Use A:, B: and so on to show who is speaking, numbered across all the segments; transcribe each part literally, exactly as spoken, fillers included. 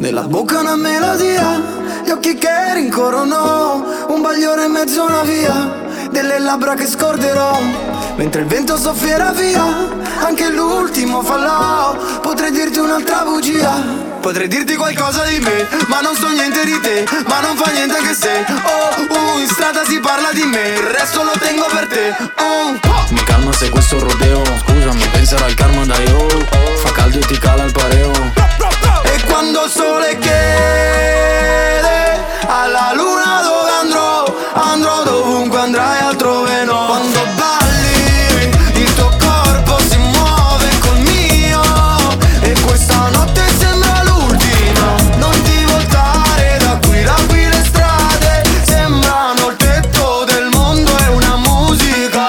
A: Nella bocca una melodia, gli occhi che rincorrono, un bagliore in mezzo a una via, delle labbra che scorderò, mentre il vento soffierà via, anche l'ultimo falò. Potrei dirti un'altra bugia, potrei dirti qualcosa di me, ma non so niente di te, ma non fa niente anche se oh, uh, in strada si parla di me, il resto lo tengo per te. oh.
B: Mi calma se questo rodeo, scusami, penserò al karma da io. Fa caldo e ti cala il pareo.
A: E quando il sole chiede alla luna dove andrò, andrò dovunque andrai altrove no. Quando balli il tuo corpo si muove col mio, e questa notte sembra l'ultima. Non ti voltare da qui, da qui le strade sembrano il tetto del mondo, è una musica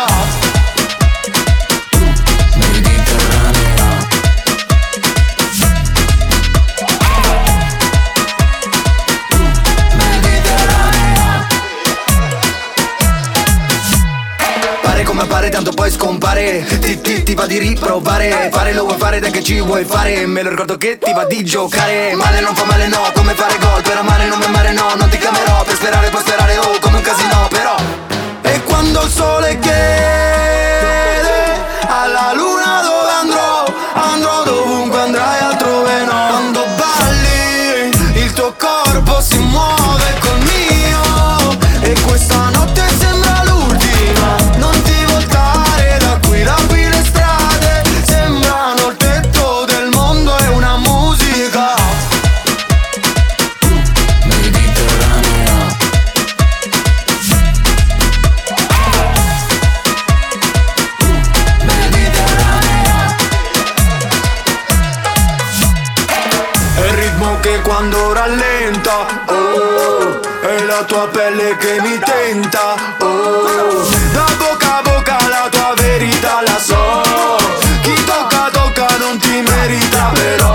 B: Mediterranea.
A: Pare come appare, tanto poi scompare. Ti, ti, ti va di riprovare, fare lo vuoi fare, dai che ci vuoi fare. Me lo ricordo che ti va di giocare. Male non fa male no, come fare gol. Per amare non mi amare no, non ti chiamerò. Per sperare puoi sperare oh, come un casino però. E quando il sole chiede alla luna dove andrò, andrò dovunque andrai altrove no. Quando balli il tuo corpo si muove col mio, e questa notte sembra l'ultima. Non ti voltare da qui, da qui le strade sembrano il tetto del mondo, è una musica
B: Mediterranea. Mediterranea.
A: è il ritmo che quando rallenta, oh, è la tua pelle che mi tenta, oh, da bocca a bocca la tua verità la so. Chi tocca tocca non ti merita però.